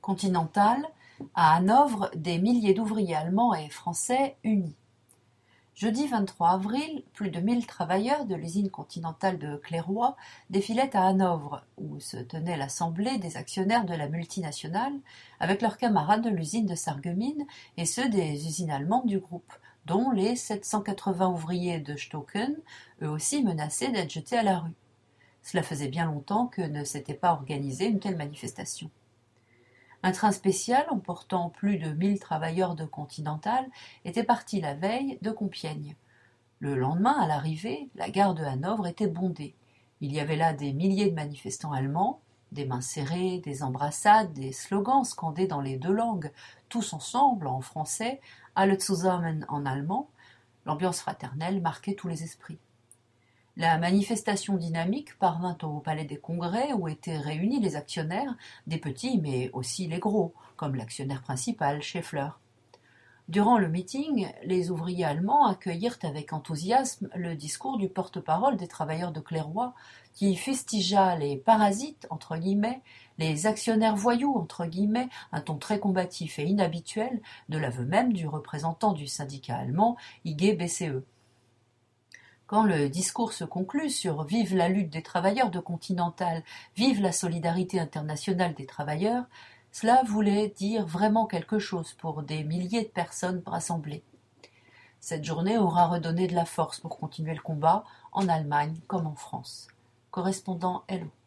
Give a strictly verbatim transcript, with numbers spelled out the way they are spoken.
Continental, à Hanovre, des milliers d'ouvriers allemands et français unis. Jeudi vingt-trois avril, plus de mille travailleurs de l'usine Continentale de Clairoy défilaient à Hanovre, où se tenait l'assemblée des actionnaires de la multinationale, avec leurs camarades de l'usine de Sarreguemines et ceux des usines allemandes du groupe, dont les sept cent quatre-vingts ouvriers de Stocken, eux aussi menacés d'être jetés à la rue. Cela faisait bien longtemps que ne s'était pas organisée une telle manifestation. Un train spécial emportant plus de mille travailleurs de Continental était parti la veille de Compiègne. Le lendemain, à l'arrivée, la gare de Hanovre était bondée. Il y avait là des milliers de manifestants allemands, des mains serrées, des embrassades, des slogans scandés dans les deux langues, tous ensemble en français, Alle zusammen en allemand. L'ambiance fraternelle marquait tous les esprits. La manifestation dynamique parvint au palais des Congrès où étaient réunis les actionnaires, des petits mais aussi les gros, comme l'actionnaire principal, Schaeffler. Durant le meeting, les ouvriers allemands accueillirent avec enthousiasme le discours du porte-parole des travailleurs de Clairoy, qui fustigea les parasites, entre guillemets, les actionnaires voyous, entre guillemets, un ton très combatif et inhabituel, de l'aveu même du représentant du syndicat allemand, I G B C E. Quand le discours se conclut sur « Vive la lutte des travailleurs de Continental, vive la solidarité internationale des travailleurs », cela voulait dire vraiment quelque chose pour des milliers de personnes rassemblées. Cette journée aura redonné de la force pour continuer le combat, en Allemagne comme en France. Correspondant Hello.